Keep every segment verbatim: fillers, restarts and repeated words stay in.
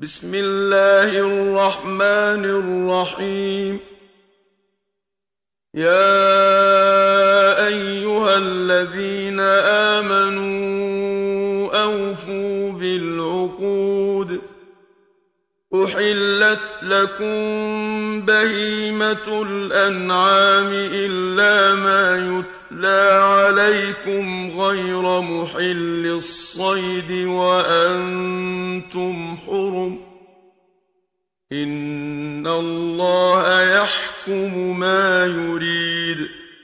بسم الله الرحمن الرحيم. يا أيها الذين آمنوا أوفوا بالعقود. أحلت لكم بهيمة الأنعام إلا ما يتلى عليكم غير محل الصيد وأنتم حرم. إن الله يحكم ما يريد.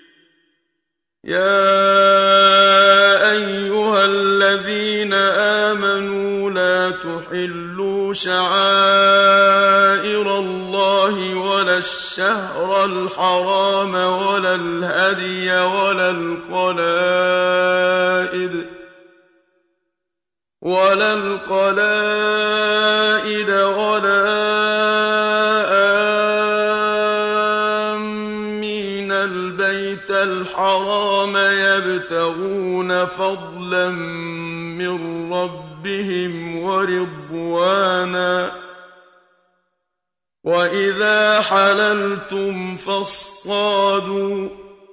يا أيها الذين آمنوا لا تحلوا شعائر الله ولا الشهر الحرام ولا الهدي ولا القلائد ولا القلائد ولا آمين البيت الحرام يبتغون فضلا من ربهم ورضوانا. وإذا حللتم فاصطادوا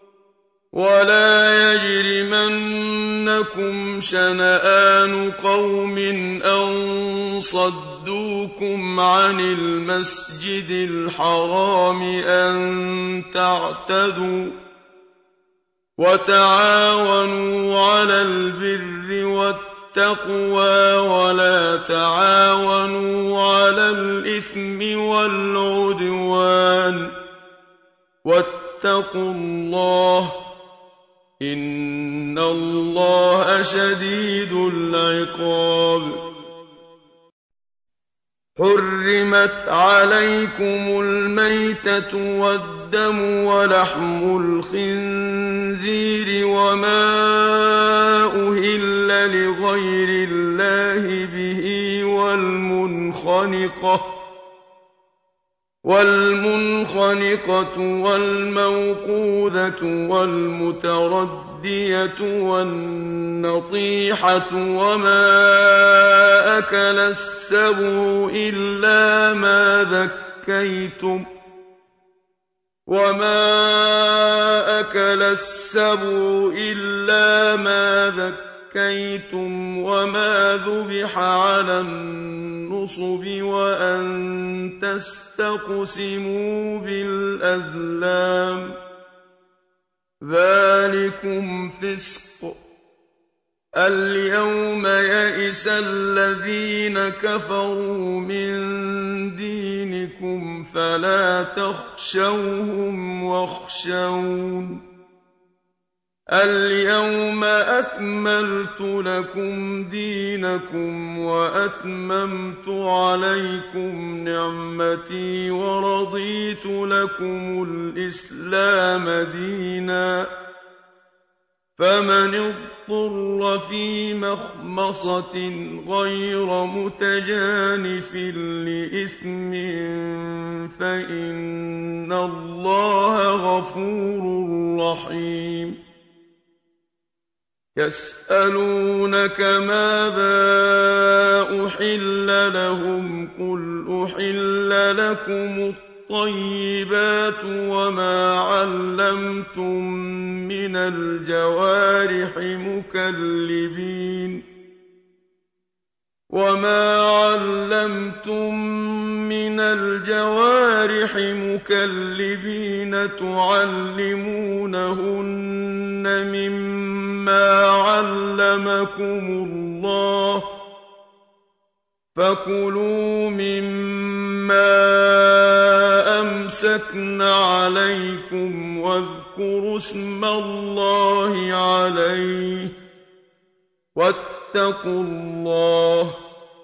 ولا يجرمنكم شنآن قوم أن صدوكم عن المسجد الحرام أن تعتدوا. وتعاونوا على البر والتقوى ولا تعاونوا على الإثم والعدوان. واتقوا الله إن الله شديد العقاب. حرمت عليكم الميتة والدم ولحم الخنزير وما أهل لغير الله به والمنخنقة والمنخنقة والموقوذة والمتردية والنطيحة وما أكل السبع إلا ما ذكيتم وما أكل السبع إلا ما ذكيتم وما ذبح على النصب وأن تستقسموا بالأزلام ذلكم فسق. اليوم يئس الذين كفروا من دينكم فلا تخشوهم واخشون. اليوم أكملت لكم دينكم وأتممت عليكم نعمتي ورضيت لكم الإسلام دينا. فمن اضطر في مخمصة غير متجانف لإثم فإن الله غفور رحيم. يسألونك ماذا أحل لهم قل أحل لكم الطيبات وما علمتم من الجوارح مكلبين وما علمتم من الجوارح مكلبين تعلمونهن مما علمكم الله فكلوا مما أمسكن عليكم واذكروا اسم الله عليه واتقوا الله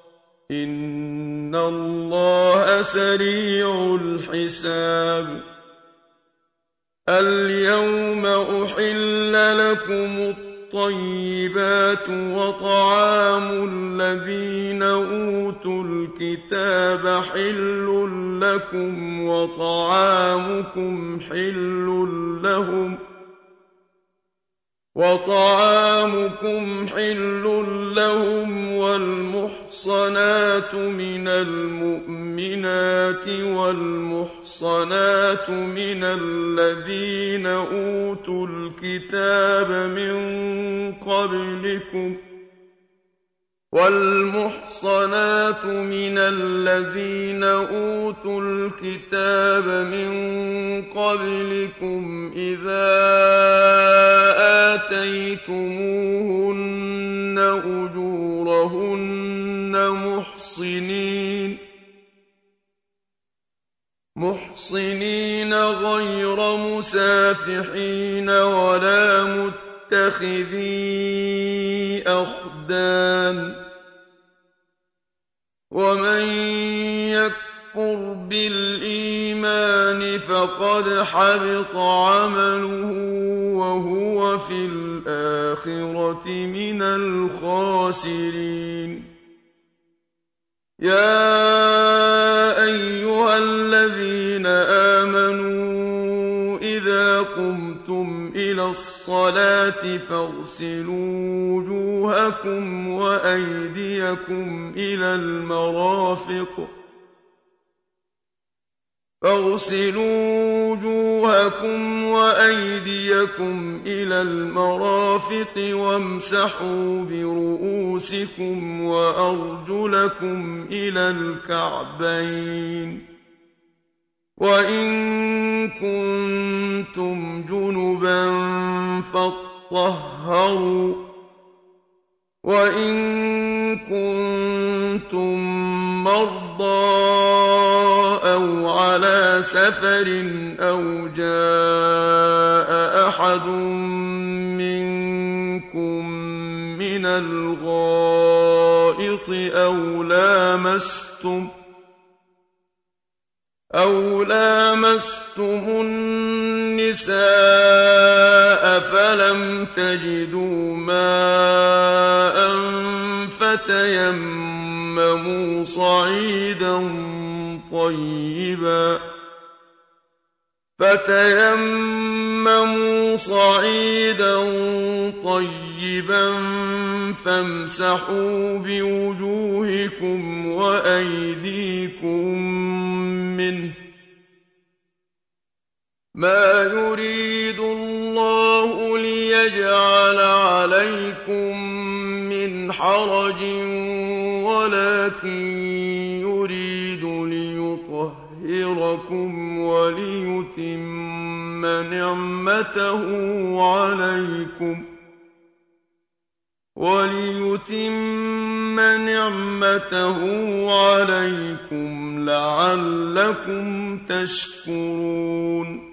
إن الله سريع الحساب. اليوم أحل لكم الطيبات وطعام الذين أوتوا الكتاب حل لكم وطعامكم حل لهم وطعامكم حل لهم والمحصنات من المؤمنات والمحصنات من الذين أوتوا الكتاب من قبلكم والمحصنات من الذين أوتوا الكتاب من قبلكم إذا آتيتموهن أجورهن محصنين محصنين غير مسافحين ولا متخذي أخدان ومن يكفر بالإيمان فقد حبط عمله وهو في الآخرة من الخاسرين يا أيها الذين آمنوا إذا قمتم إلى الصلاة فاغسلوا وجوهكم وأيديكم إلى المرافق فاغسلوا وجوهكم وأيديكم إلى المرافق وامسحوا برؤوسكم وأرجلكم إلى الكعبين وإن كنتم جنبا فاطهروا وإن كنتم مرضى أو على سفر أو جاء أحد منكم من الغائط أو لامستم أو لامستم النساء فلم تجدوا ماء فتيمموا صعيدا طيبا فتيمموا صعيدا طيبا فامسحوا بوجوهكم وأيديكم منه ما يريد الله ليجعل عليكم من حرج ولكن يريد ليطهركم وليتم نعمته عليكم وليتم نعمته عليكم لعلكم تشكرون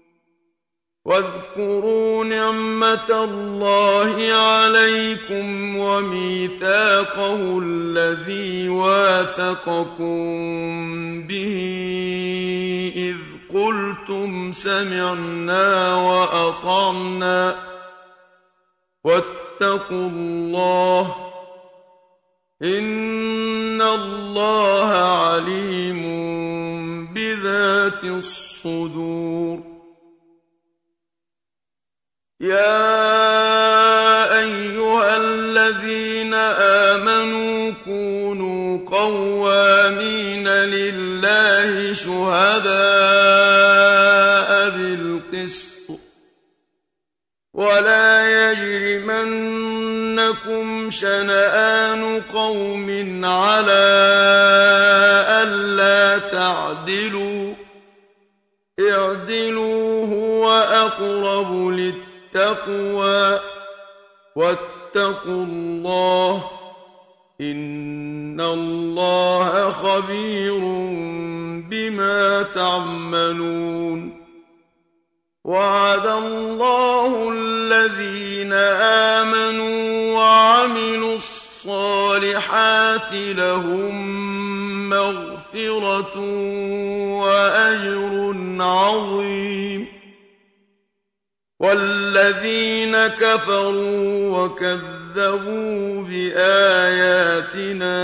واذكروا نعمة الله عليكم وميثاقه الذي واثقكم به إذ قلتم سمعنا وأطعنا واتقوا الله إن الله عليم بذات الصدور يا أيها الذين آمنوا كونوا قوامين لله شهداء بالقسط ولا يجرمنكم شنآن قوم على ألا تعدلوا اعدلوا هو أقرب للتقوى واتقوا الله إن الله خبير بما تعملون وعد الله الذين آمنوا وعملوا الصالحات لهم مغفرة وأجر عظيم والذين كفروا وكذبوا بآياتنا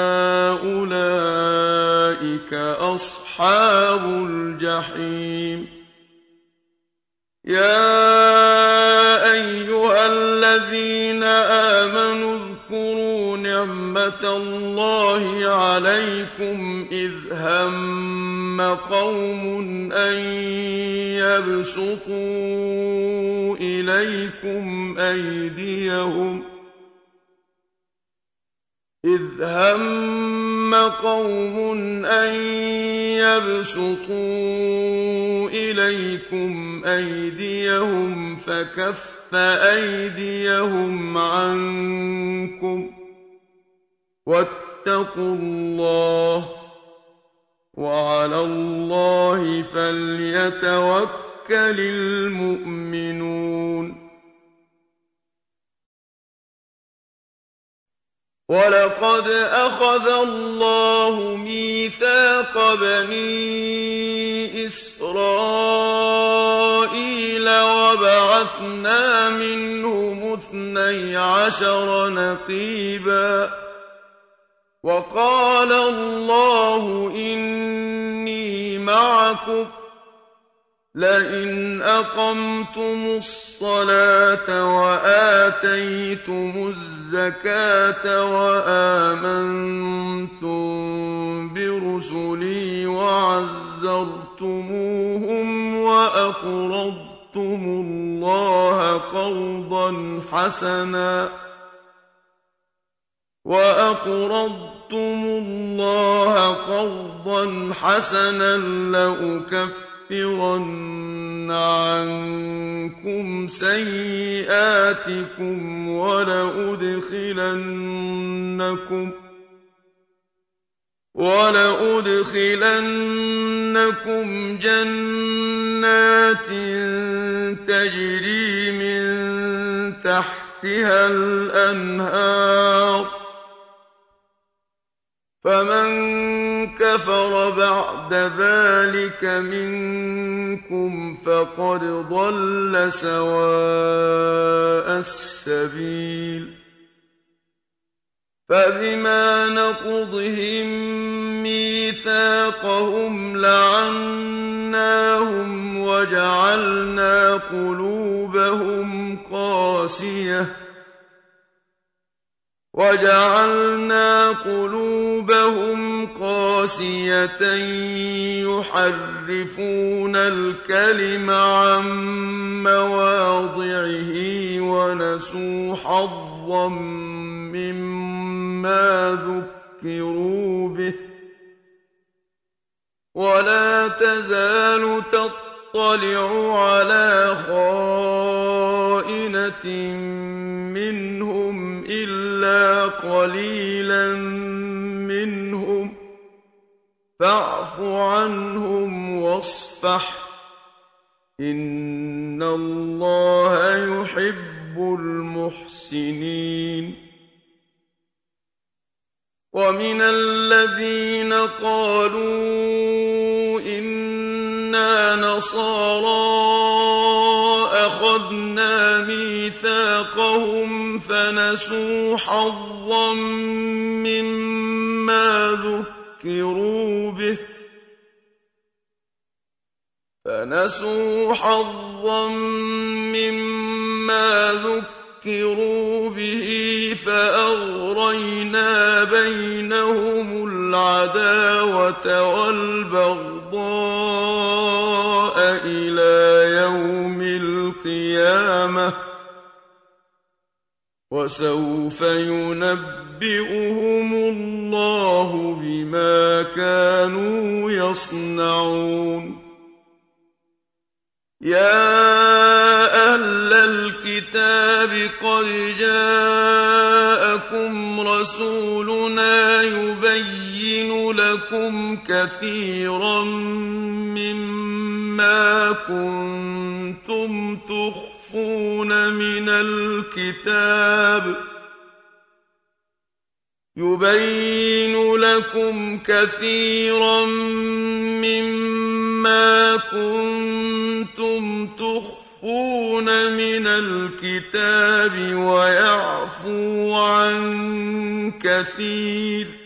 أولئك أصحاب الجحيم يا أيها الذين آمنوا اذكروا نعمة الله عليكم إذ هم قوم أن يبسطوا إليكم أيديهم إذ هم قوم أن يبسطوا إليكم أيديهم فكف أيديهم عنكم واتقوا الله وعلى الله فليتوكل المؤمنون. وَلَقَدْ أَخَذَ اللَّهُ مِيثَاقَ بَنِي إِسْرَائِيلَ وَبَعَثْنَا مِنْهُمُ اثْنَيْ عَشَرَ نَقِيبًا وَقَالَ اللَّهُ إِنِّي مَعَكُمْ لئن أقمتم الصلاة وآتيتم الزكاة وآمنتم برسلي وعزرتموهم وأقرضتم الله قرضا حسنا وأقرضتم الله قرضا حسنا لأكفر لأكفرن عنكم سيئاتكم ولأدخلنكم ولأدخلنكم جنات تجري من تحتها الأنهار فمن كفر بعد ذلك منكم فقد ضل سواء السبيل. فبما نقضهم ميثاقهم لعناهم وجعلنا قلوبهم قاسية وَجَعَلْنَا قُلُوبَهُمْ قَاسِيَةً يُحَرِّفُونَ الْكَلِمَ عَن مَّوَاضِعِهِ وَنَسُوا حَظًّا مِّمَّا ذُكِّرُوا بِهِ وَلَا تَزَالُ تَطَّلِعُ عَلَىٰ خَائِنَةٍ مِّنْهُمْ إِلَّا قَلِيلًا مِّنْهُمْ فَاعْفُ عَنْهُمْ وَاصْفَحْ إِنَّ اللَّهَ يُحِبُّ الْمُحْسِنِينَ. وَمِنَ الَّذِينَ قَالُوا إِنَّا نَصَارَىٰ أَخَذْنَا مِيثَاقَهُمْ فَنَسُوا حَظًّا مِّمَّا ذُكِّرُوا بِهِ فَنَسُوا حَظًّا مِّمَّا ذُكِّرُوا بِهِ فَأَغْرَيْنَا بَيْنَهُمُ الْعَدَاوَةَ وَالْبَغْضَاءَ إِلَىٰ يَوْمِ الْقِيَامَةِ وَسَوْفَ يُنَبِّئُهُمُ اللَّهُ بِمَا كَانُوا يَصْنَعُونَ. يَا أَهْلَ الْكِتَابِ قَدْ جَاءَكُمْ رَسُولُنَا يُبَيِّنُ لَكُمْ كَثِيرًا مِّمَّا كُنتُمْ تُخْفُونَ مِنَ الْكِتَابِ يُبَيِّنُ لَكُمْ كَثِيرًا مِّمَّا كُنتُمْ تُخْفُونَ مِنَ الْكِتَابِ وَيَعْفُو عَن كَثِيرٍ.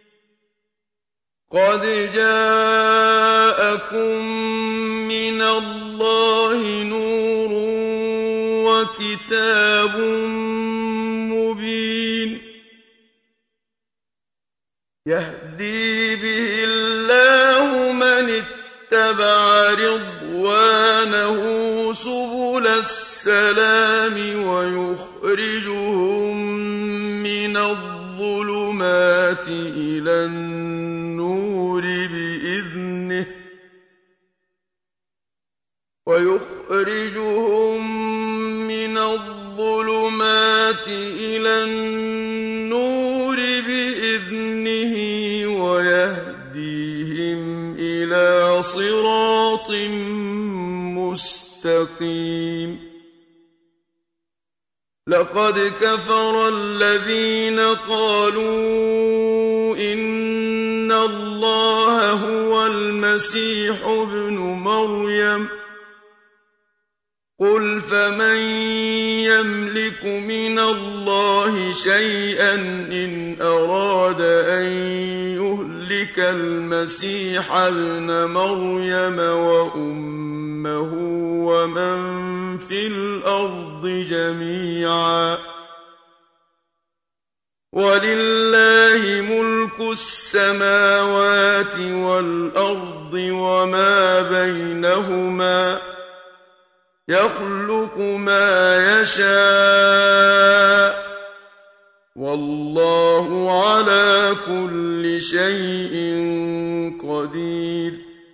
قَدْ جَاءَكُم مِّنَ اللَّهِ نُورٌ وَكِتَابٌ يهدي به الله من اتبع رضوانه سبل السلام ويخرجهم من الظلمات إلى النور بإذنه ويخرجهم من الظلمات إلى النور بإذنه ويهديهم إلى صراط مستقيم لقد كفر الذين قالوا إن الله هو المسيح ابن مريم قل فمن يملك من الله شيئا إن أراد أن يهلك المسيح ابن مريم وأمه ومن في الأرض جميعا ولله ملك السماوات والأرض وما بينهما يخلق ما يشاء والله على كل شيء قدير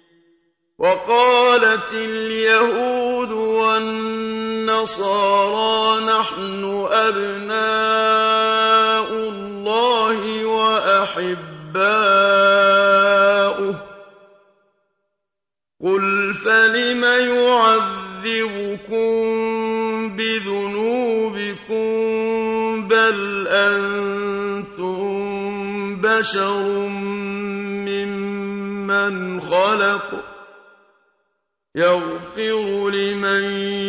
وقالت اليهود والنصارى نحن أبناء الله وأحباؤه قل فلم يعذبكم بذنوبكم بل أنتم بشر ممن خلق يغفر لمن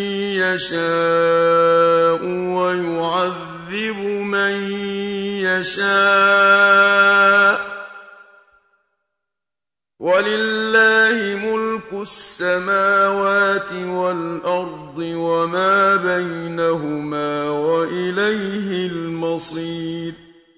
يشاء ويعذب من يشاء ولله ملك السماوات والأرض وما بينهما وإليه المصير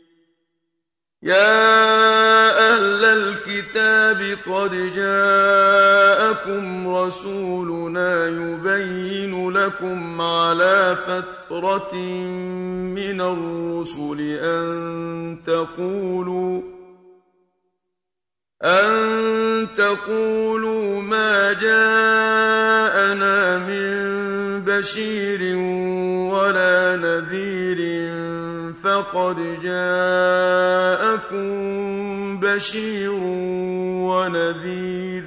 يا أهل الكتاب قد جاءكم رسولنا يبين لكم على فترة من الرسل أن تقولوا أن تقولوا ما جاءنا من بشير ولا نذير فقد جاءكم بشير ونذير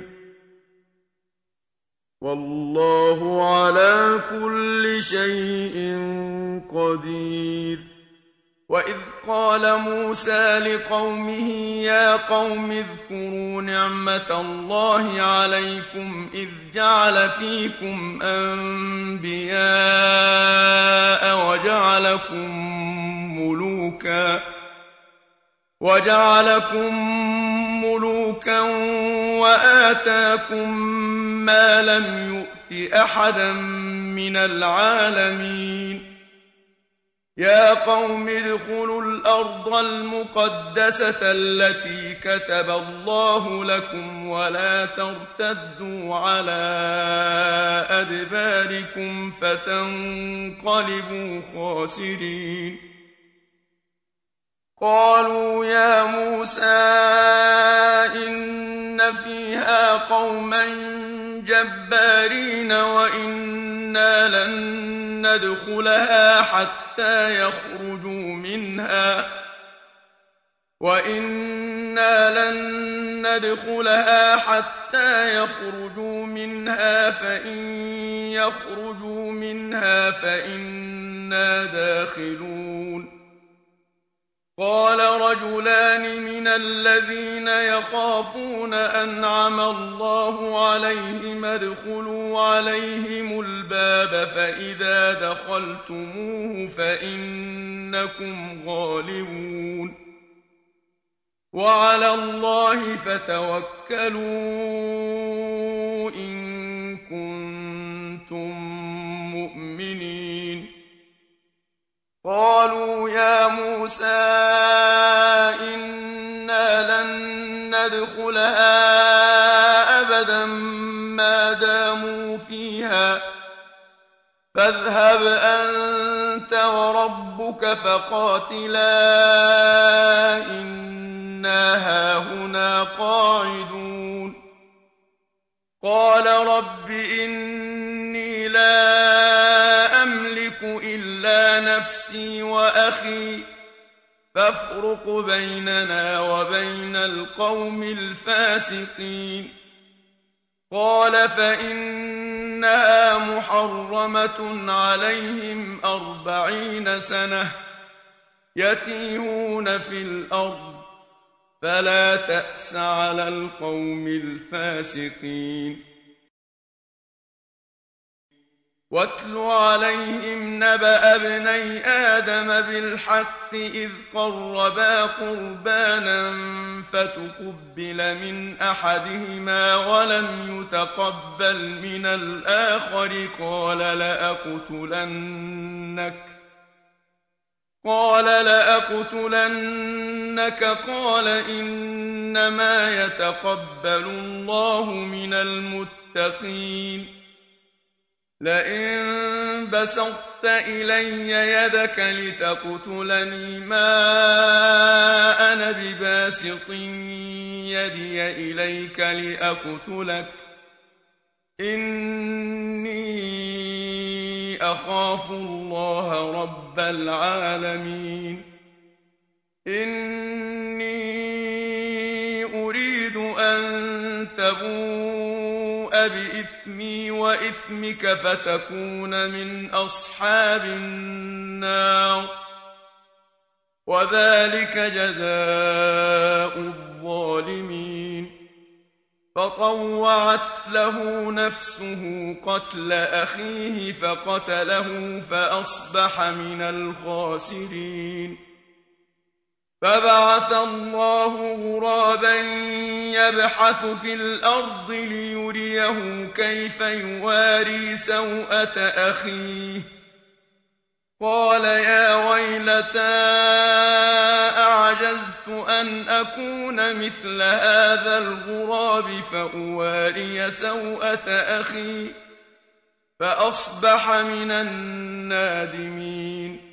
والله على كل شيء قدير وإذ قال موسى لقومه يا قوم اذكروا نعمة الله عليكم إذ جعل فيكم أنبياء وجعلكم ملوكا وجعلكم ملوكا وآتاكم ما لم يؤت أحدا من العالمين يا قوم ادخلوا الأرض المقدسة التي كتب الله لكم ولا ترتدوا على أدباركم فتنقلبوا خاسرين قالوا يا موسى إن فيها قوما جبارين وإنا لن ندخلها حتى يخرجوا منها وإنا لن ندخلها حتى يخرجوا منها فإن يخرجوا منها فإنا داخلون قال رجلان من الذين يخافون أنعم الله عليهم ادخلوا عليهم الباب فإذا دخلتموه فإنكم غالبون وعلى الله فتوكلوا إن كنتم مؤمنين قالوا يا موسى إنا إنا لن ندخلها أبدا ما داموا فيها فاذهب أنت وربك فقاتلا إنا هاهنا قاعدون قال رب إني لا أملك إلا نفسي وأخي فافرق بيننا وبين القوم الفاسقين قال فإنها محرمة عليهم أربعين سنة يتيهون في الأرض فلا تأس على القوم الفاسقين واتل عليهم نبأ ابني آدم بالحق إذ قربا قربانا فتقبل من أحدهما ولم يتقبل من الآخر قال لأقتلنك قال لأقتلنك قال إنما يتقبل الله من المتقين لئن بسطت إلي يدك لتقتلني ما أنا بباسط يدي إليك لأقتلك إني أخاف الله رب العالمين إني أريد أن تبوء بإثمي وإثمك فتكون من أصحاب النار وذلك جزاء الظالمين فطوعت له نفسه قتل أخيه فقتله فأصبح من الخاسرين فبعث الله غرابا يبحث في الأرض ليريه كيف يواري سوءة أخيه قال يا ويلتى أعجزت أن أكون مثل هذا الغراب فأواري سوءة أخي فأصبح من النادمين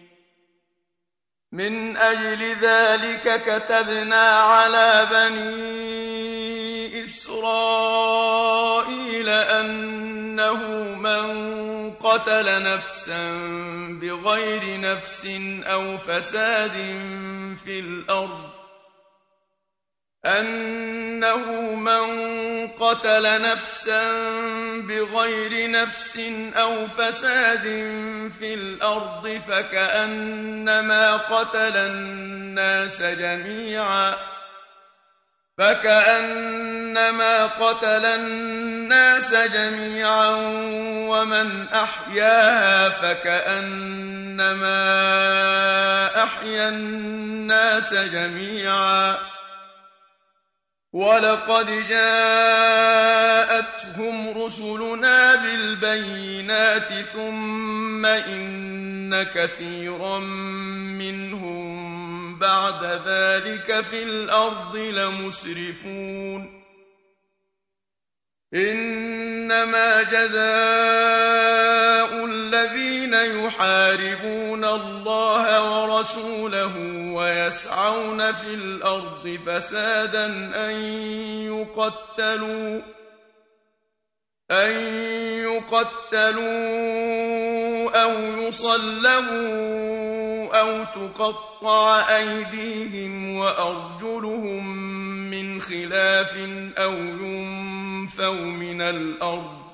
من أجل ذلك كتبنا على بني إسرائيل أنه من قتل نفسا بغير نفس أو فساد في الأرض أنه من قتل نفسا بغير نفس أو فساد في الأرض فكأنما قتل الناس جميعا فكأنما قتل الناس جميعا ومن أحياها فكأنما أحيا الناس جميعا ولقد جاءتهم رسلنا بالبينات ثم إن كثيرا منهم بعد ذلك في الأرض لمسرفون إنما جزاء الذين يحاربون الله ورسوله ويسعون في الأرض فسادا أن يقتلوا أن يقتلوا أو يصلبوا أو تقطع أيديهم وأرجلهم من خلاف أو ينفوا من الأرض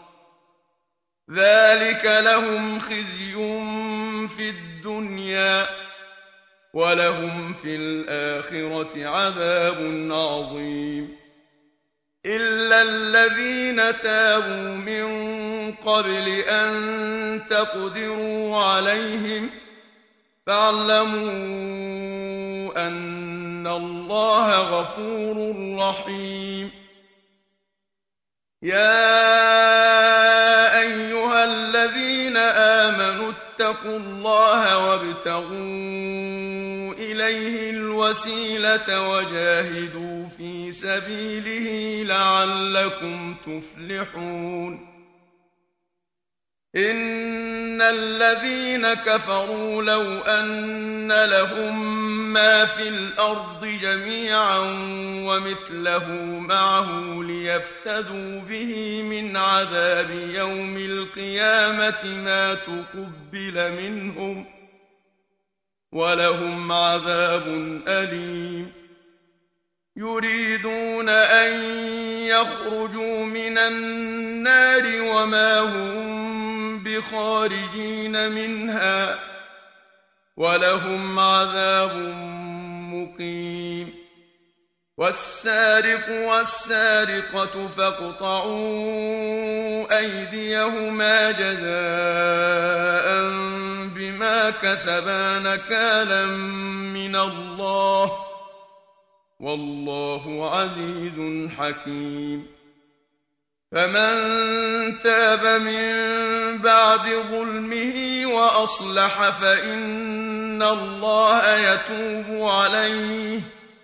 ذلك لهم خزي في الدنيا ولهم في الآخرة عذاب عظيم إلا الذين تابوا من قبل أن تقدروا عليهم فاعلموا أن الله غفور رحيم يا أيها الذين آمنوا اتقوا الله وابتغوا إليه الوسيلة وجاهدوا في سبيله لعلكم تفلحون إن الذين كفروا لو أن لهم ما في الأرض جميعا ومثله معه ليفتدوا به من عذاب يوم القيامة ما تقبل منهم ولهم عذاب أليم يريدون أن يخرجوا من النار وما هم بخارجين منها ولهم عذاب مقيم والسارق والسارقة فاقطعوا أيديهما جزاء بما كسبا نكالا من الله والله عزيز حكيم فمن تاب من بعد ظلمه وأصلح فإن الله يتوب عليه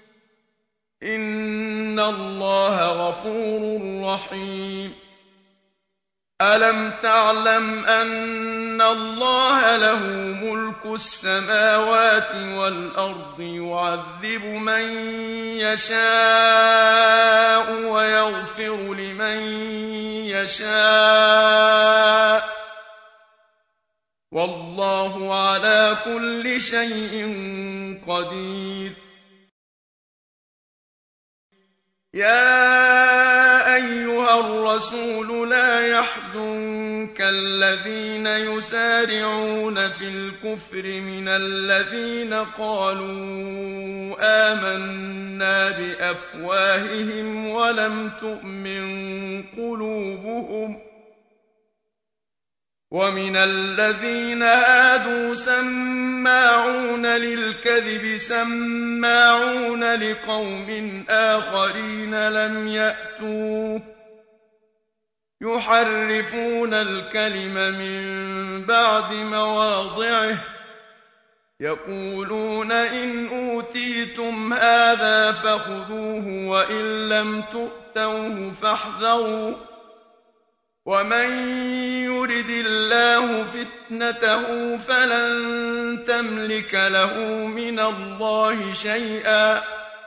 إن الله غفور رحيم ألم تعلم أن الله له ملك السماوات والأرض يعذب من يشاء ويغفر لمن يشاء والله على كل شيء قدير يا أيها الرسول لا يحزنك الذين يسارعون في الكفر من الذين قالوا آمنا بأفواههم ولم تؤمن قلوبهم ومن الذين هادوا سماعون للكذب سماعون لقوم آخرين لم يأتوك يحرفون الكلم من بعد مواضعه يقولون إن أوتيتم هذا فخذوه وإن لم تؤتوه فاحذروا ومن يرد الله فتنته فلن تملك له من الله شيئا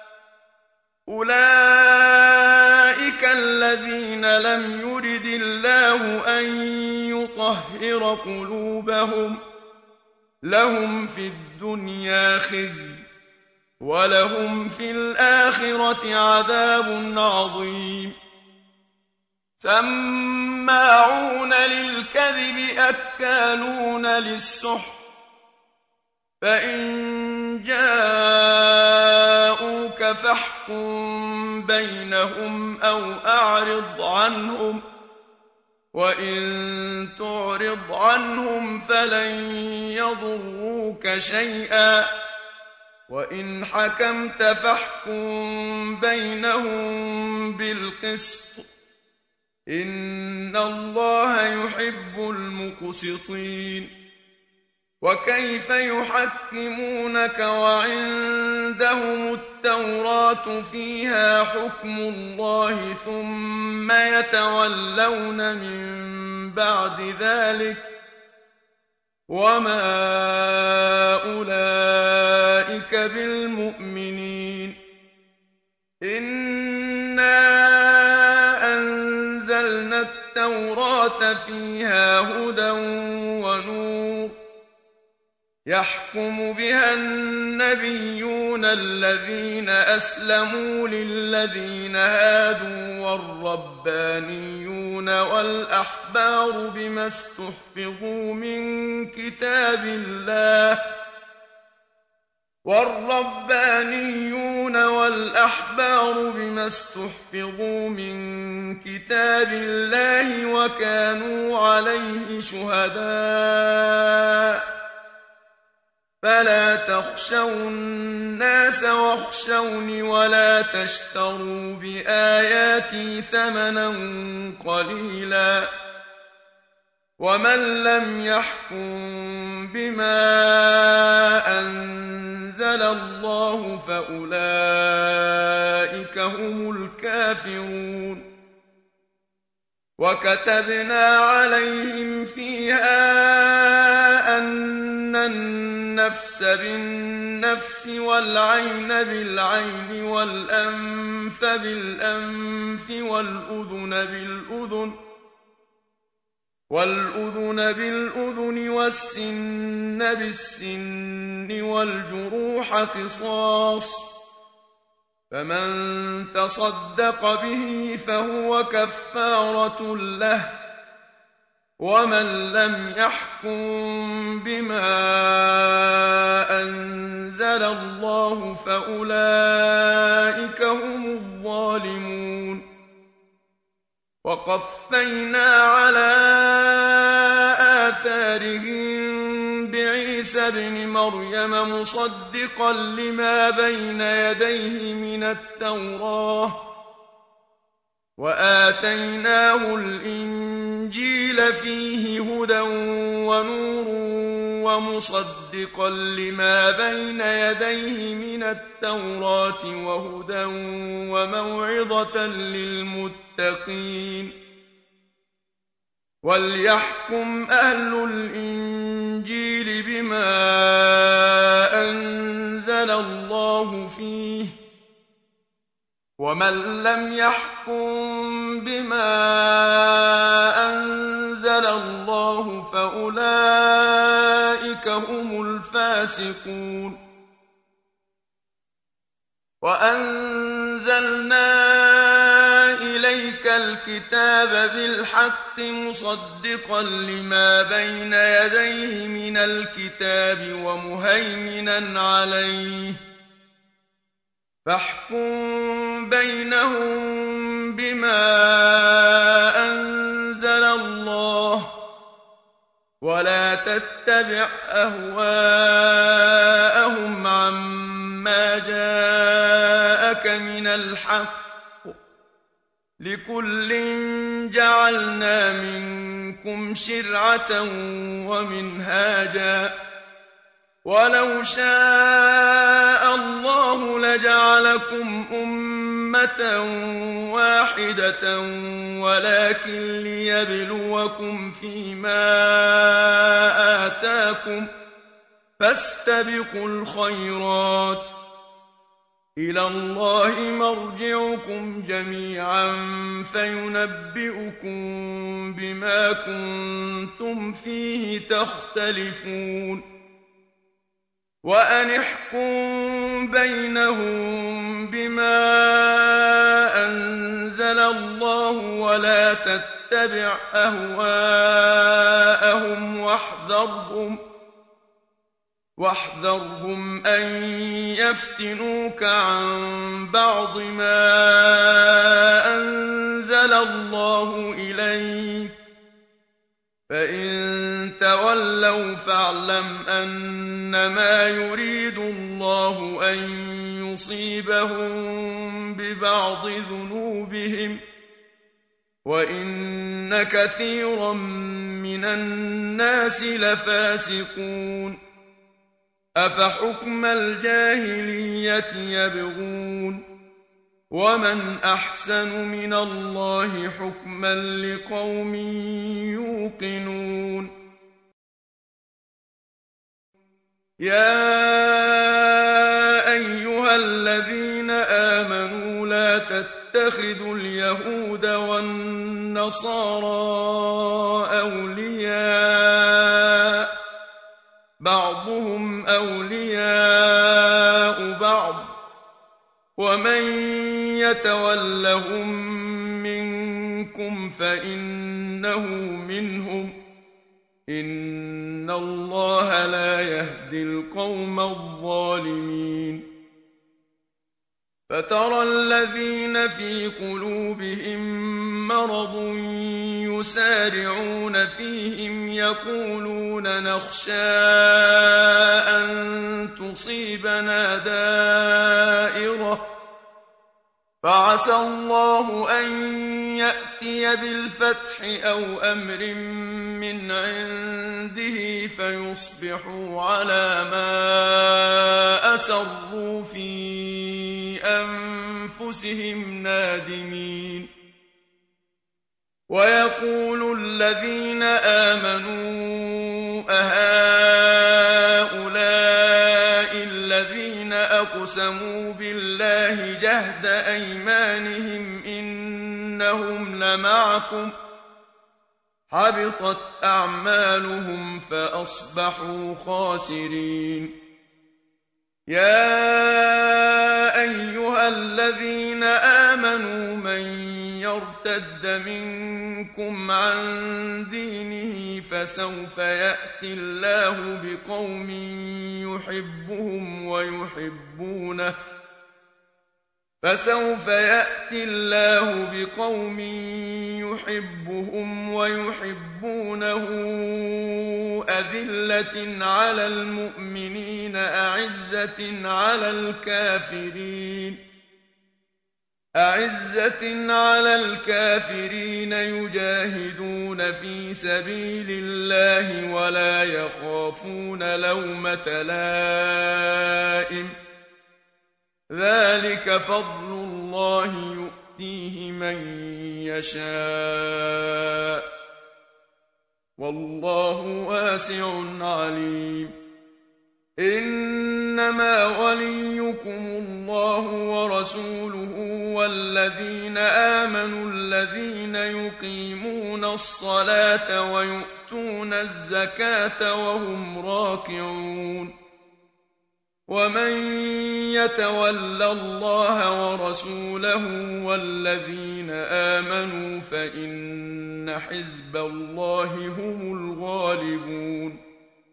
أولئك الذين لم يرد الله أن يطهر قلوبهم لهم في الدنيا خزي ولهم في الآخرة عذاب عظيم سماعون للكذب أكالون للسحت فإن جاءوك فاحكم بينهم أو أعرض عنهم وإن تعرض عنهم فلن يضروك شيئا وإن حكمت فاحكم بينهم بالقسط إن الله يحب المقسطين وكيف يحكمونك وعندهم التوراة فيها حكم الله ثم يتولون من بعد ذلك وما أولئك بالمؤمنين إنا أنزلنا التوراة فيها هدى ونور يحكم بها النبيون الذين أسلموا للذين هادوا والربانيون والأحبار بما استحفظوا من كتاب الله والربانيون والأحبار بما استحفظوا من كتاب الله وكانوا عليه شهداء فلا تخشوا الناس واخشوني ولا تشتروا بآياتي ثمنا قليلا ومن لم يحكم بما أنزل أنزل الله فأولئك هم الكافرون وكتبنا عليهم فيها أن النفس بالنفس والعين بالعين والأنف بالأنف والأذن بالأذن والأذن بالأذن والسن بالسن والجروح قصاص فمن تصدق به فهو كفارة له ومن لم يحكم بما أنزل الله فأولئك هم الظالمون وقفينا على آثارهم بعيسى ابن مريم مصدقا لما بين يديه من التوراة وآتيناه الإنجيل فيه هدى ونور ومصدقا لما بين يديه من التوراة وهدى وموعظة للمتقين وليحكم أهل الإنجيل بما أنزل الله فيه ومن لم يحكم بما أنزل الله فأولئك هم الفاسقون وأنزلنا إليك الكتاب بالحق مصدقا لما بين يديه من الكتاب ومهيمنا عليه فاحكم بينهم بما أنزل الله ولا تتبع أهواءهم عما جاءك من الحق لكل جعلنا منكم شرعة ومنهاجا ولو شاء الله لجعلكم أمة واحدة ولكن ليبلوكم فيما آتاكم فاستبقوا الخيرات إلى الله مرجعكم جميعا فينبئكم بما كنتم فيه تختلفون وأن احكم بينهم بما أنزل الله ولا تتبع أهواءهم واحذرهم واحذرهم أن يفتنوك عن بعض ما أنزل الله إليك فإن تولوا فاعلم أنما يريد الله أن يصيبهم ببعض ذنوبهم وإن كثيرا من الناس لفاسقون أفحكم الجاهلية يبغون ومن أحسن من الله حكما لقوم يوقنون يا أيها الذين آمنوا لا تتخذوا اليهود والنصارى أولياء بعضهم أولياء بعض ومن يتولهم منكم فإنه منهم إن الله لا يهدي القوم الظالمين فترى الذين في قلوبهم مرض يسارعون فيهم يقولون نخشى أن تصيبنا دائرة فعسى الله أن يأتي بالفتح أو أمر من عنده فيصبحوا على ما أسروا في أنفسهم نادمين. ويقول الذين آمنوا أهؤلاء الذين أقسموا بالله جهد أيمانهم إنهم لمعكم حبطت أعمالهم فأصبحوا خاسرين. يا أيها الذين آمنوا من يرتد منكم عن دينه فسوف يأتي الله بقوم يحبهم ويحبونه فسوف يأتي الله بقوم يحبهم ويحبونه أذلة على المؤمنين أعزة على الكافرين أعزة على الكافرين يجاهدون في سبيل الله ولا يخافون لومة لائم ذلك فضل الله يؤتيه من يشاء والله واسع عليم. إنما وليكم الله ورسوله والذين آمنوا الذين يقيمون الصلاة ويؤتون الزكاة وهم راكعون. ومن يتول الله ورسوله والذين آمنوا فإن حزب الله هم الغالبون.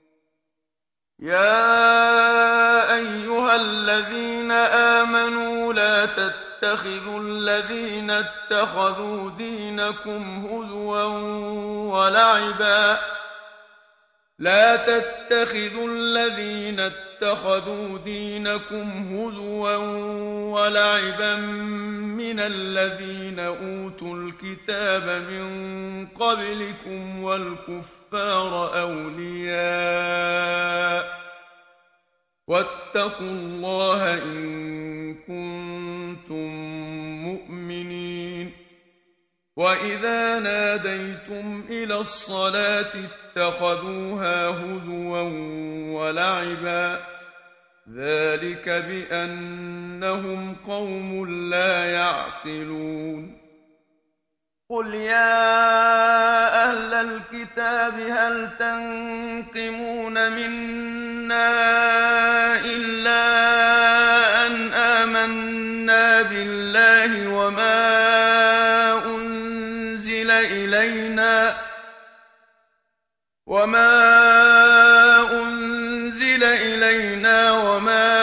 يا أيها الذين آمنوا لا تتخذوا الذين اتخذوا دينكم هزوا ولعبا لا تتخذوا الذين اتخذوا دينكم هزوا ولعبا من الذين أوتوا الكتاب من قبلكم والكفار أولياء واتقوا الله إن كنتم مؤمنين. وإذا ناديتم إلى الصلاة اتخذوها هزوا ولعبا ذلك بأنهم قوم لا يعقلون. قل يا أهل الكتاب هل تنقمون منا إلا أن آمنا بالله وما أنزل إلينا وما أنزل إلينا وما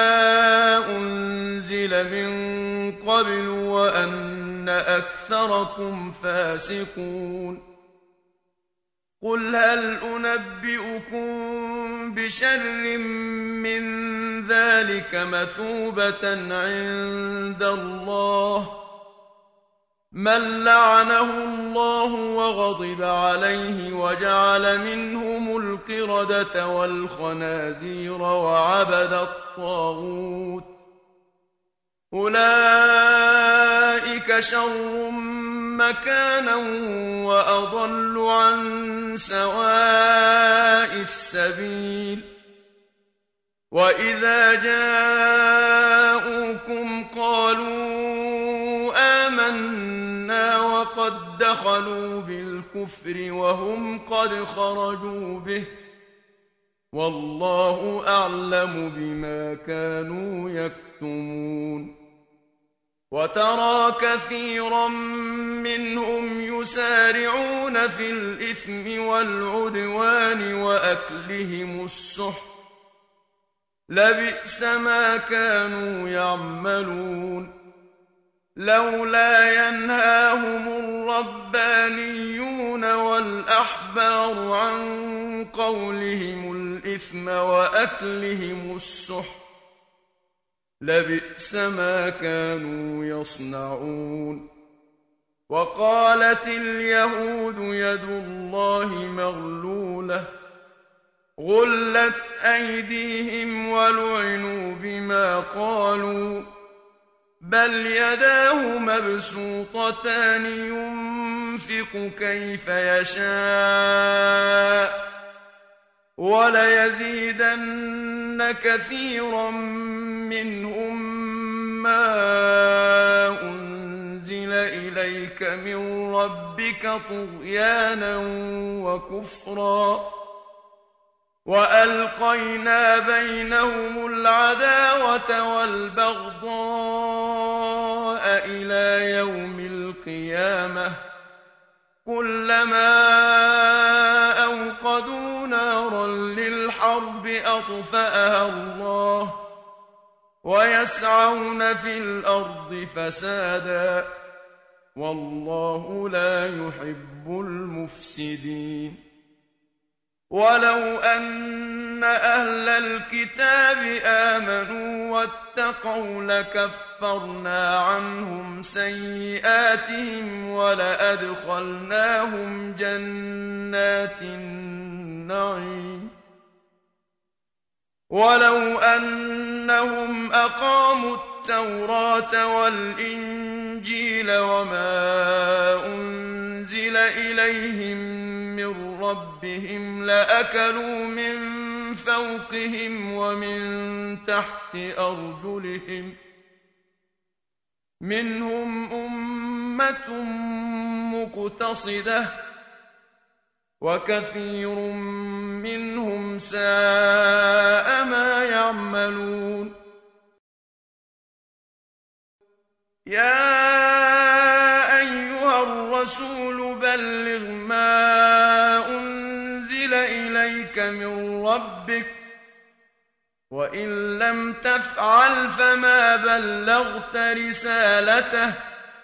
أنزل من قبل وأن أكثركم فاسقون. قل هل أنبئكم بشر من ذلك مثوبة عند الله من لعنه الله وغضب عليه وجعل منهم القردة والخنازير وعبد الطاغوت أولئك شر مكانا وأضل عن سواء السبيل. وإذا جاءوكم قالوا آمنا وقد دخلوا بالكفر وهم قد خرجوا به والله أعلم بما كانوا يكتمون. وترى كثيرا منهم يسارعون في الإثم والعدوان وأكلهم السحت لبئس ما كانوا يعملون. لولا ينهاهم الربانيون والأحبار عن قولهم الإثم وأكلهم السحت لبئس ما كانوا يصنعون. وقالت اليهود يد الله مغلولة غلت أيديهم ولعنوا بما قالوا بل يداه مبسوطتان ينفق كيف يشاء وليزيدن كثيرا منهم ما أنزل إليك من ربك طغيانا وكفرا وألقينا بينهم العداوة والبغضاء إلى يوم القيامة كلما أوقدوا نارا للحرب أطفأها الله ويسعون في الأرض فسادا والله لا يحب المفسدين. ولو أن أهل الكتاب آمنوا واتقوا لكفرنا عنهم سيئاتهم ولأدخلناهم جنات النعيم. ولو أنهم أقاموا التوراة والإنجيل وما أنزل إليهم من ربهم لأكلوا من فوقهم ومن تحت أرجلهم منهم أمة مقتصدة وكثير منهم ساء ما يعملون. يا أيها الرسول بلغ ما أنزل إليك من ربك وإن لم تفعل فما بلغت رسالته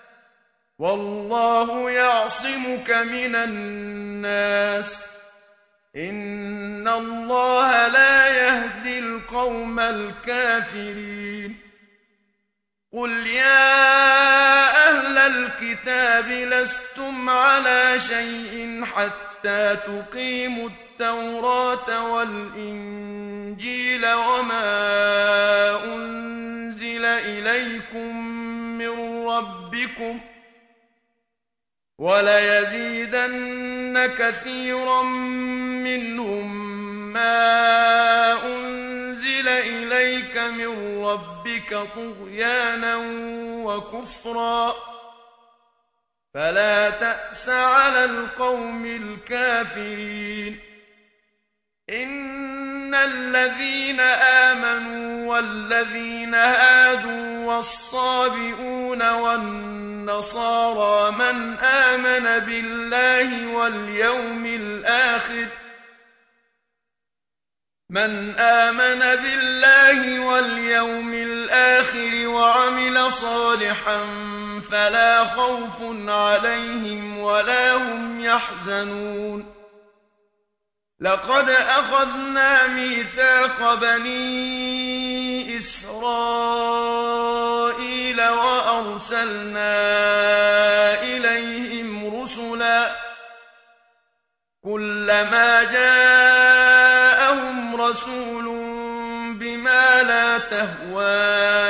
والله يعصمك من الناس إن الله لا يهدي القوم الكافرين. قل يا أهل الكتاب لستم على شيء حتى تقيموا التوراة والإنجيل وما أنزل إليكم من ربكم وليزيدن كثيرا منهم ما أنزل إليك من ربك طغيانا وكفرا فلا تأس على القوم الكافرين. إن الذين آمنوا والذين هادوا والصابئون والنصارى من آمن بالله واليوم الآخر من آمن بالله واليوم الآخر وعمل صالحا فلا خوف عليهم ولا هم يحزنون. لقد أخذنا ميثاق بني إسرائيل وأرسلنا إليهم رسلا كلما جاءهم رسول بما لا تهوى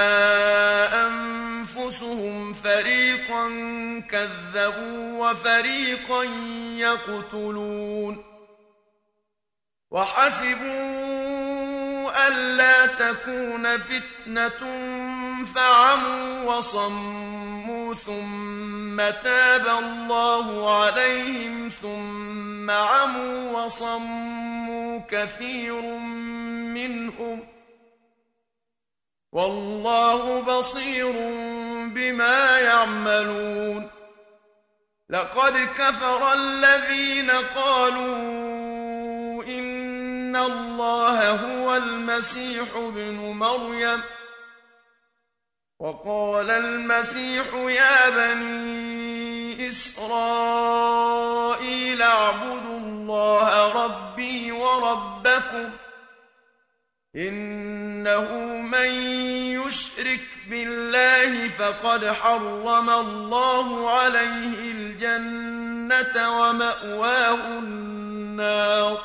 أنفسهم فريقا كذبوا وفريقا يقتلون. وحسبوا ألا تكون فتنة فعموا وصموا ثم تاب الله عليهم ثم عموا وصموا كثير منهم والله بصير بما يعملون. لقد كفر الذين قالوا إن الله هو المسيح ابن مريم وقال المسيح يا بني إسرائيل اعبدوا الله ربي وربكم إنه من يشرك بالله فقد حرم الله عليه الجنة ومأواه النار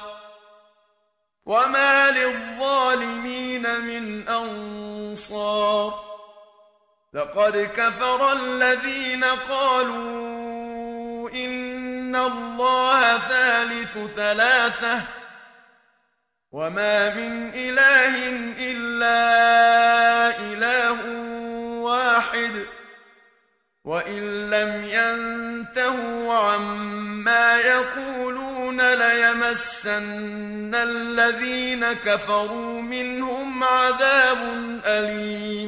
وما للظالمين من أنصار لقد كفر الذين قالوا إن الله ثالث ثلاثة وما من إله إلا إله واحد وإن لم ينتهوا عما يقولون ليمسن الذين كفروا منهم عذاب أليم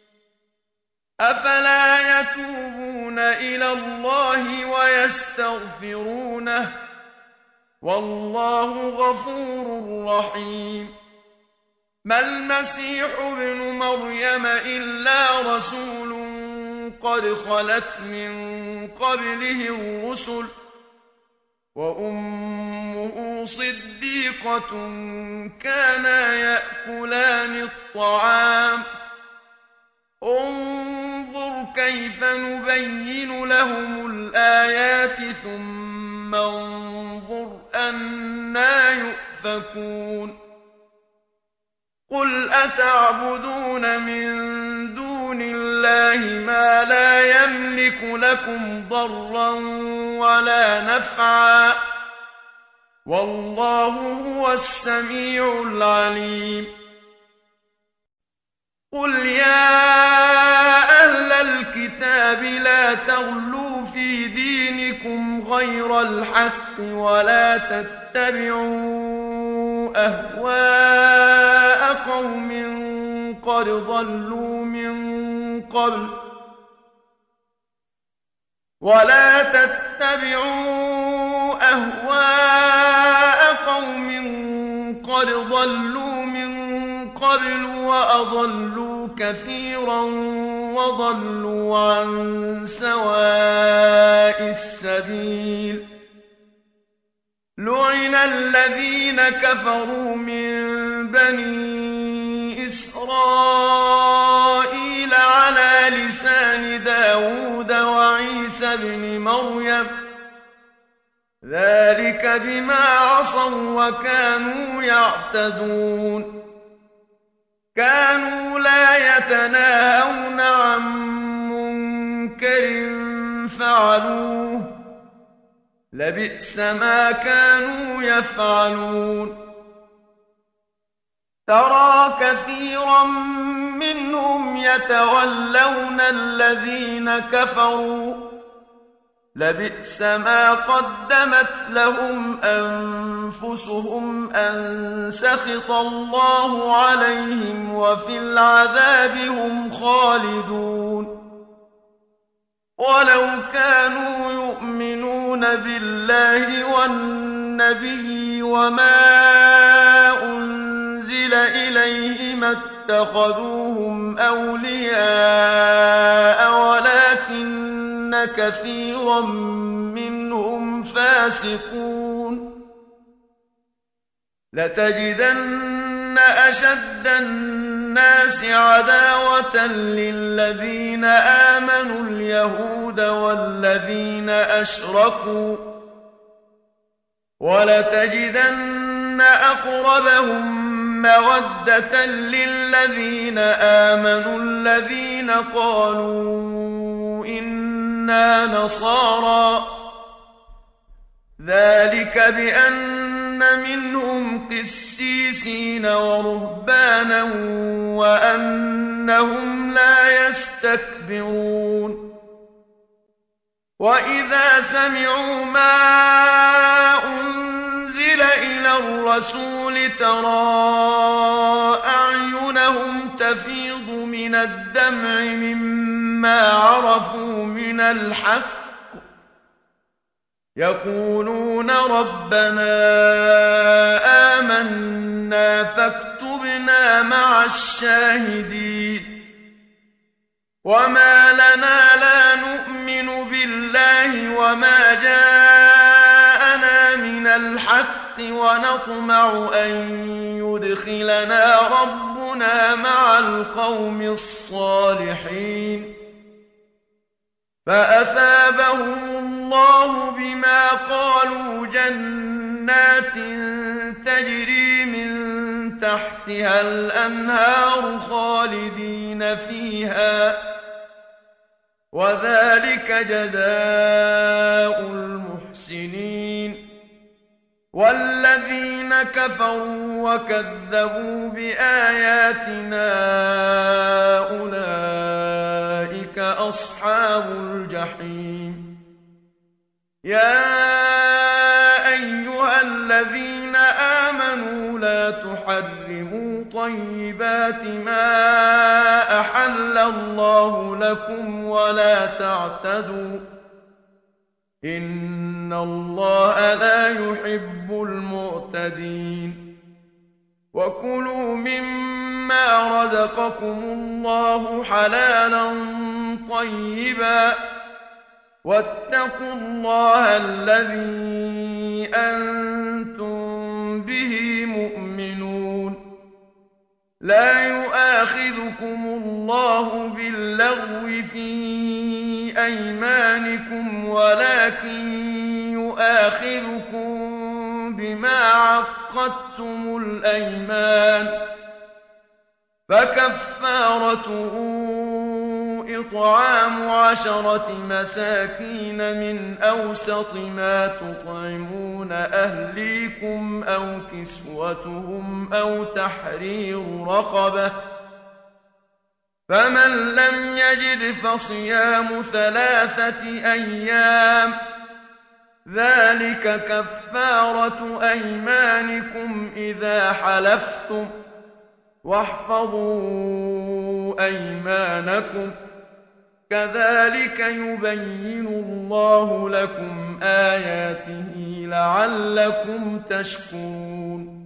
أفلا يتوبون إلى الله ويستغفرونه والله غفور رحيم ما المسيح ابن مريم إلا رسول قد خلت من قبله الرسل وأمه صديقة كانا يأكلان الطعام انظر كيف نبين لهم الآيات ثم انظر أنى يؤفكون قل أتعبدون من دون الله ما لا يملك لكم ضرا ولا نفعا والله هو السميع العليم قل يا أهل الكتاب لا تغلوا في دينكم غير الحق ولا تتبعوا أهواء قوم قد ضلوا من قبل ولا تتبعوا أهواء قوم قد ضلوا من قبل وأضلوا كثيرا وضلوا عن سواء السبيل لعن الذين كفروا من بني إسرائيل على لسان داود وعيسى بن مريم ذلك بما عصوا وكانوا يعتدون كانوا لا يتناهون عن منكر فعلوه لبئس ما كانوا يفعلون ترى كثيرا منهم يتولون الذين كفروا لبئس ما قدمت لهم أنفسهم أن سخط الله عليهم وفي العذاب هم خالدون ولو كانوا يؤمنون بالله والنبي وما أنزل إليه ما اتخذوهم أولياء ولكن كثيرا منهم فاسقون لتجدن أشد الناس عداوة للذين آمنوا اليهود والذين أشركوا ولتجدن أقربهم مودة للذين آمنوا الذين قالوا إنا نصارى ذلك بأن منهم قسيسين ورهبانا وأنهم لا يستكبرون وإذا سمعوا ما أنزل إلى الرسول ترى أعينهم تفيض من الدمع مما عرفوا من الحق يقولون ربنا آمنا فاكتبنا مع الشاهدين وما لنا لا نؤمن بالله وما جاءنا من الحق ونطمع أن يدخلنا ربنا ربنا مع القوم الصالحين فأثابهم الله بما قالوا جنات تجري من تحتها الأنهار خالدين فيها وذلك جزاء المحسنين والذين كفروا وكذبوا بآياتنا أولئك أصحاب الجحيم يا أيها الذين آمنوا لا تحرموا طيبات ما أحل الله لكم ولا تعتدوا إن الله لا يحب المعتدين وكلوا مما رزقكم الله حلالا طيبا واتقوا الله الذي أنتم به مؤمنون لا يؤاخذكم الله باللغو في أيمانكم ولكن يؤاخذكم بما عقدتم الأيمان فكفارته إطعام عشرة مساكين من أوسط ما تطعمون أهليكم أو كسوتهم أو تحرير رقبة فمن لم يجد فصيام ثلاثة أيام ذلك كفارة أيمانكم إذا حلفتم واحفظوا أيمانكم كذلك يبين الله لكم آياته لعلكم تشكرون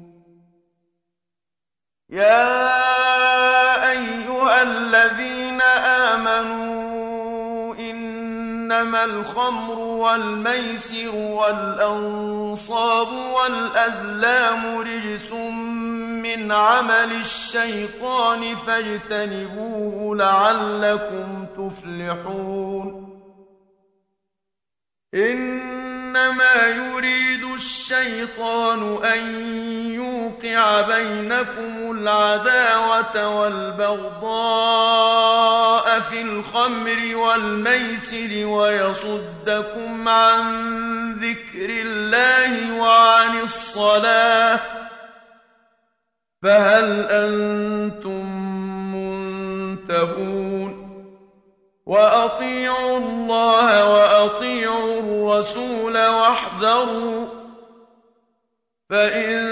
يا أيها الذين آمنوا إنما الخمر والميسر والأنصاب والأزلام رجس من عمل الشيطان فاجتنبوه لعلكم تفلحون إنما يريد الشيطان أن يوقع بينكم العداوة والبغضاء في الخمر والميسر ويصدكم عن ذكر الله وعن الصلاة فهل أنتم منتهون وأطيعوا الله وأطيعوا الرسول واحذروا فإن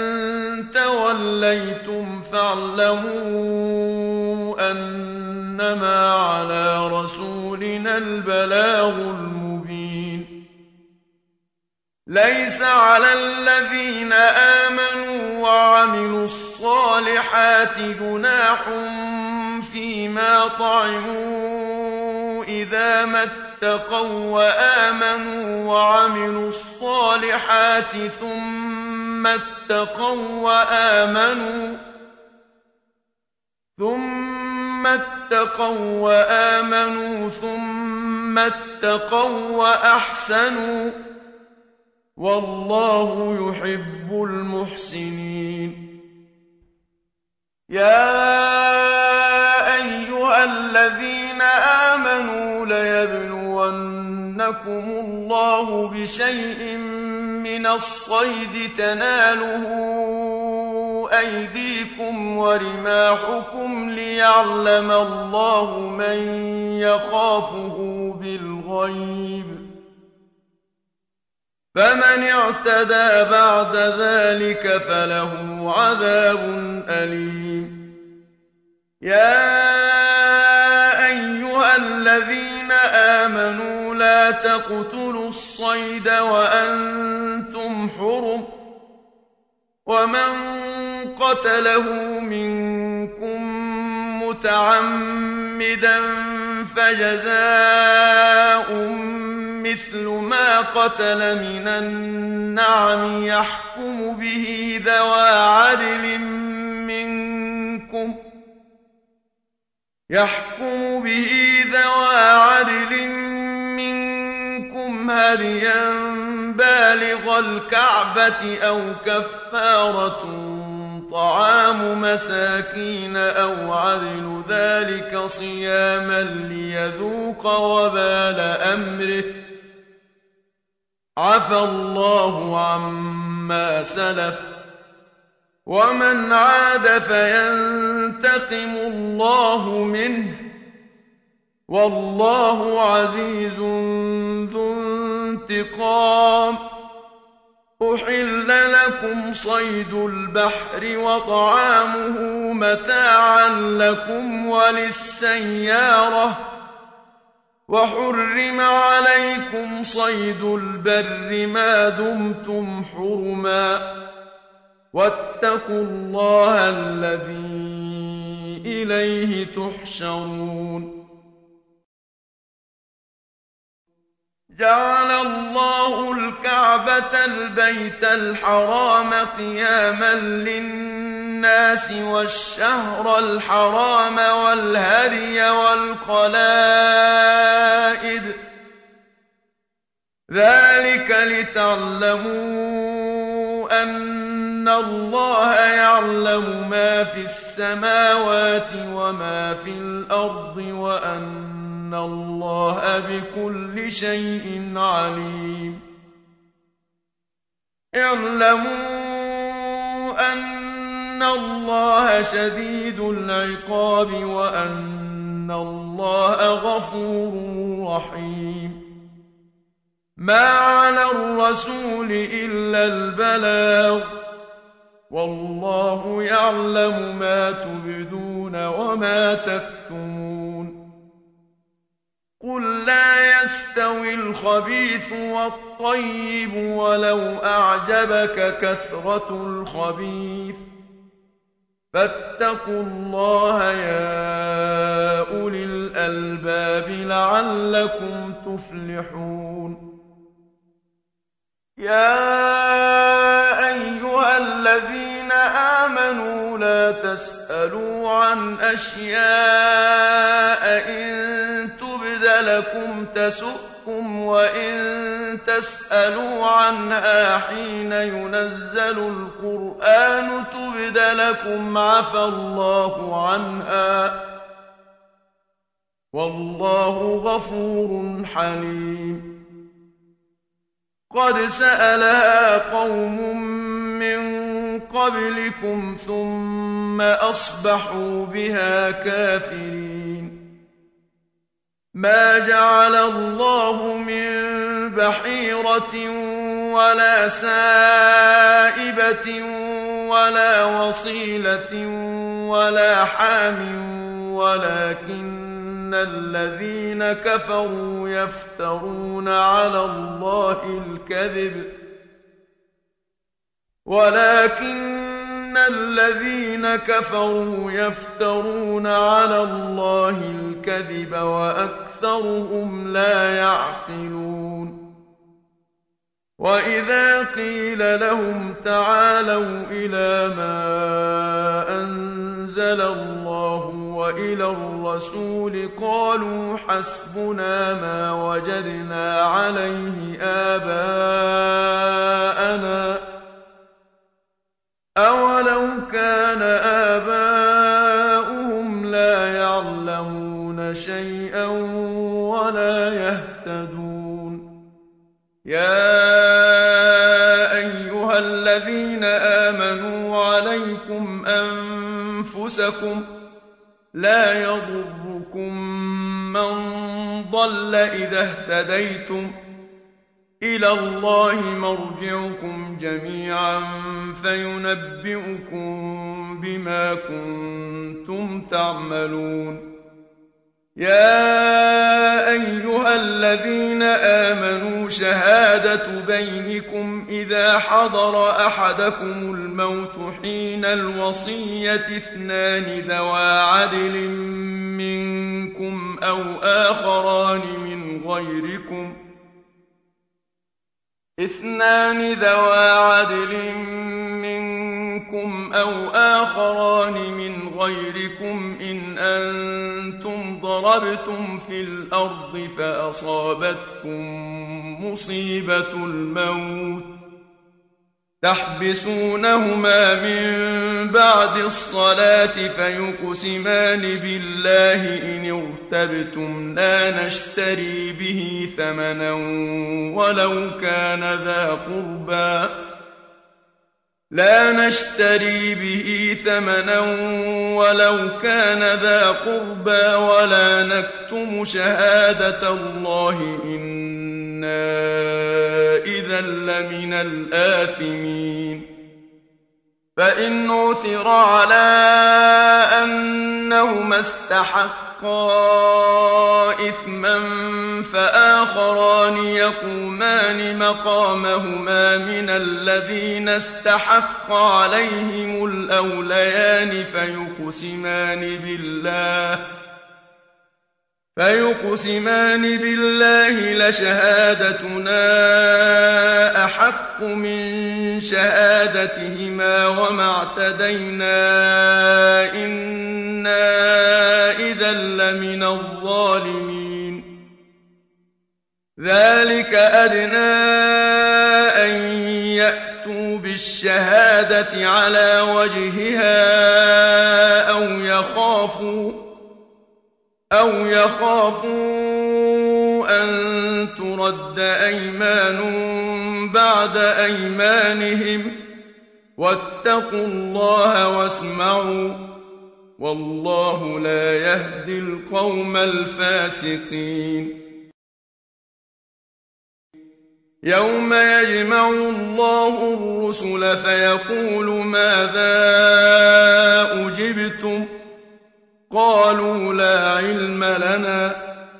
توليتم فاعلموا أنما على رسولنا البلاغ المبين ليس على الذين آمنوا وعملوا الصالحات جناح فيما طعموا إذا ما اتقوا وآمنوا وعملوا الصالحات ثم اتقوا وآمنوا ثم اتقوا وآمنوا ثم اتقوا وأحسنوا والله يحب المحسنين يا أيها الذين آمنوا ليبلونكم الله بشيء من الصيد تناله أيديكم ورماحكم ليعلم الله من يخافه بالغيب فمن اعتدى بعد ذلك فله عذاب أليم يا أيها الذين آمنوا لا تقتلوا الصيد وأنتم حرم ومن قتله منكم متعمدا فجزاء مثل ما قتل من النعم يحكم به ذوى عدل منكم يحكم به ذوى عدل منكم هديا بالغ الكعبة أو كفارة طعام مساكين أو عدل ذلك صياما ليذوق وبال أمره عفى الله عما سلف ومن عاد فينتقم الله منه والله عزيز ذو انتقام. أحل لكم صيد البحر وطعامه متاعا لكم وللسيارة وحرم عليكم صيد البر ما دمتم حرما واتقوا الله الذي إليه تحشرون. جعل الله الكعبة البيت الحرام قياما للناس والشهر الحرام والهدي والقلائد ذلك لتعلموا أن الله يعلم ما في السماوات وما في الأرض وأن إن الله بكل شيء عليم. اعلموا أن الله شديد العقاب وأن الله غفور رحيم. ما على الرسول إلا البلاغ والله يعلم ما تبدون وما تكتمون. قل لا يستوي الخبيث والطيب ولو أعجبك كثرة الخبيث فاتقوا الله يا أولي الألباب لعلكم تفلحون. يا أيها الذين آمنوا لا تسألوا عن أشياء إن تبد لكم تسؤكم وإن تسألوا عنها حين ينزل القرآن تبد لكم عفى الله عنها والله غفور حليم. قد سألها قوم من قبلكم ثم أصبحوا بها كافرين. ما جعل الله من بحيرة ولا سائبة ولا وصيلة ولا حام ولكن الذين كفروا يفترون على الله الكذب ولكن الذين كفروا يفترون على الله الكذب وأكثرهم لا يعقلون. وإذا قيل لهم تعالوا إلى ما أنزل الله وإلى الرسول قالوا حسبنا ما وجدنا عليه آباءنا أولو كان آباؤهم لا يعلمون شيئا ولا يهتدون. يا أيها الذين آمنوا عليكم أنفسكم لا يضركم من ضل إذا اهتديتم إلى الله مرجعكم جميعا فينبئكم بما كنتم تعملون. يا أيها الذين آمنوا شهادة بينكم إذا حضر أحدكم الموت حين الوصية اثنان ذوى عدل منكم أو آخران من غيركم اثنان ذوا عدل منكم أو آخران من غيركم إن أنتم ضربتم في الأرض فأصابتكم مصيبة الموت تحبسونهما من بعد الصلاة فيقسمان بالله إن ارتبتم لا نشتري به ثمنا ولو كان ذا قربى لا نشتري به ثمنا ولو كان ذا قربى ولا نكتم شهادة الله إنا إذا لمن الآثمين فإن عثر على أنهما استحقا إثما فآخران يقومان مقامهما من الذين استحق عليهم الأوليان فيقسمان بالله فيقسمان بالله لشهادتنا أحق من شهادتهما وما اعتدينا إنا إذا لمن الظالمين ذلك أدنى أن يأتوا بالشهادة على وجهها أو يخافوا أو يخافوا أن ترد أيمان بعد أيمانهم واتقوا الله واسمعوا والله لا يهدي القوم الفاسقين يوم يجمع الله الرسل فيقول ماذا أجبتم قالوا لا علم لنا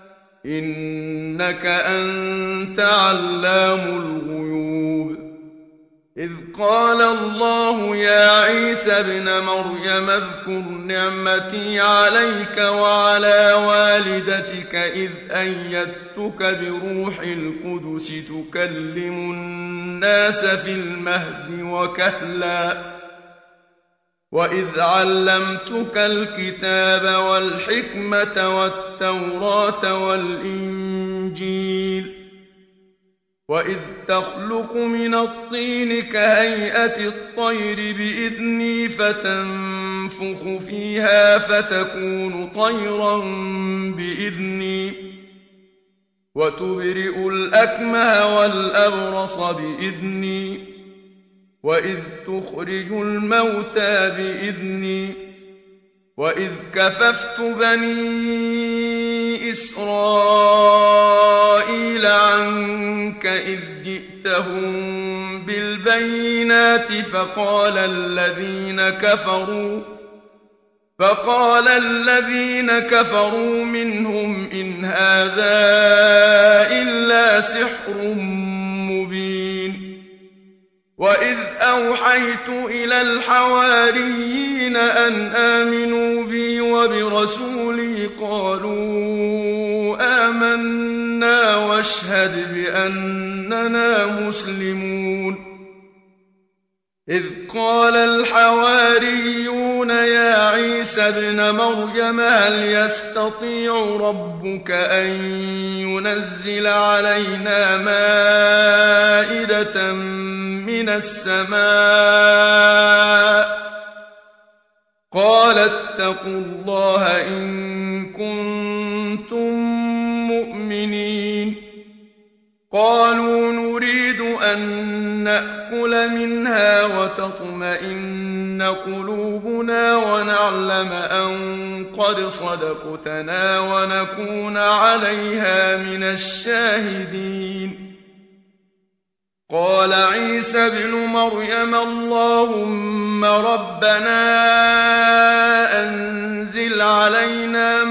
إنك أنت علام الغيوب إذ قال الله يا عيسى ابن مريم اذكر نعمتي عليك وعلى والدتك إذ أيدتك بروح القدس تكلم الناس في المهد وكهلا وإذ علمتك الكتاب والحكمة والتوراة والإنجيل وإذ تخلق من الطين كهيئة الطير بإذني فتنفخ فيها فتكون طيرا بإذني وتبرئ الأكمه والأبرص بإذني وإذ تخرج الموتى بإذني وإذ كففت بني إسرائيل عنك إذ جئتهم بالبينات فقال الذين كفروا فقال الذين كفروا منهم إن هذا إلا سحر مبين وإذ أوحيت إلى الحواريين أن آمنوا بي وبرسولي قالوا آمنا واشهد بأننا مسلمون إذ قال الحواريون يا عيسى ابن مريم هل يستطيع ربك أن ينزل علينا مائدة من السماء قال اتقوا الله إن كنتم مؤمنين قالوا نريد أن نأكل منها وتطمئن قلوبنا ونعلم أن قد صدقتنا ونكون عليها من الشاهدين قال عيسى ابن مريم اللهم ربنا أنزل علينا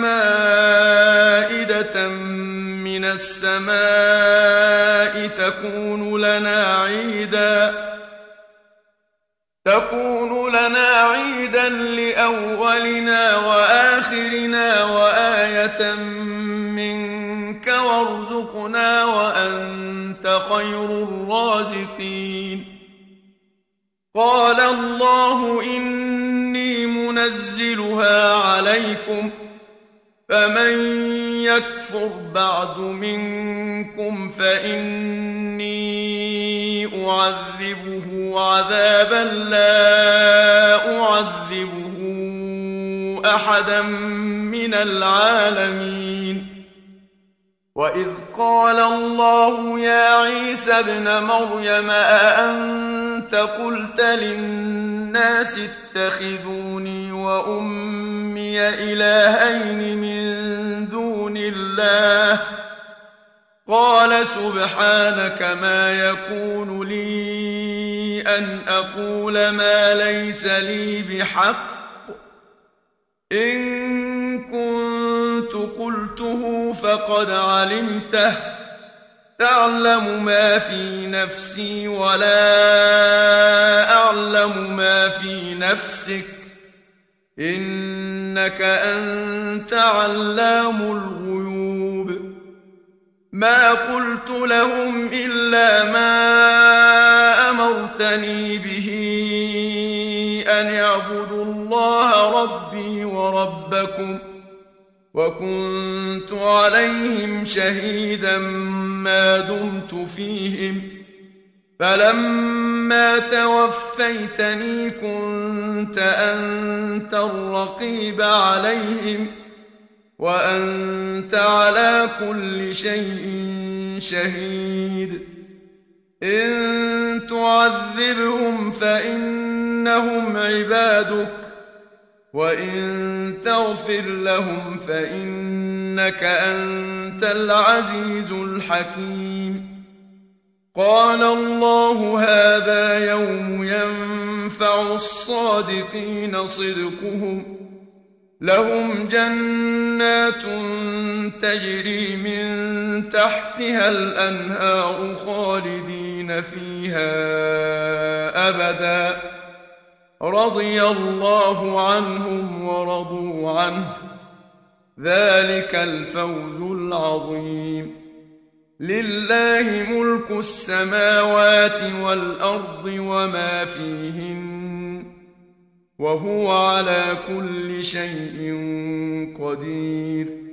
مائدة من السماء تكون لنا عيدا تكون لنا عيدا لأولنا وآخرنا وآية منك وارزقنا الحسنى وأنت خير الرازقين. قال الله إني منزلها عليكم فمن يكفر بعد منكم فإني أعذبه عذابا لا أعذبه أحدا من العالمين. وإذ قال الله يا عيسى ابن مريم أأنت قلت للناس اتخذوني وأمي إلهين من دون الله قال سبحانك ما يكون لي أن أقول ما ليس لي بحق إن كنت قلته فقد علمته تعلم ما في نفسي ولا أعلم ما في نفسك إنك أنت علام الغيوب. ما قلت لهم إلا ما أمرتني به أن اعبدوا الله ربي وربكم وكنت عليهم شهيدا ما دمت فيهم فلما توفيتني كنت أنت الرقيب عليهم وأنت على كل شيء شهيد. إن تعذبهم فإنهم عبادك وإن تغفر لهم فإنك أنت العزيز الحكيم. قال الله هذا يوم ينفع الصادقين صدقهم لهم جنات تجري من تحتها الأنهار خالدين فيها أبدا رضي الله عنهم ورضوا عنه ذلك الفوز العظيم. لله ملك السماوات والأرض وما فيهن وهو على كل شيء قدير.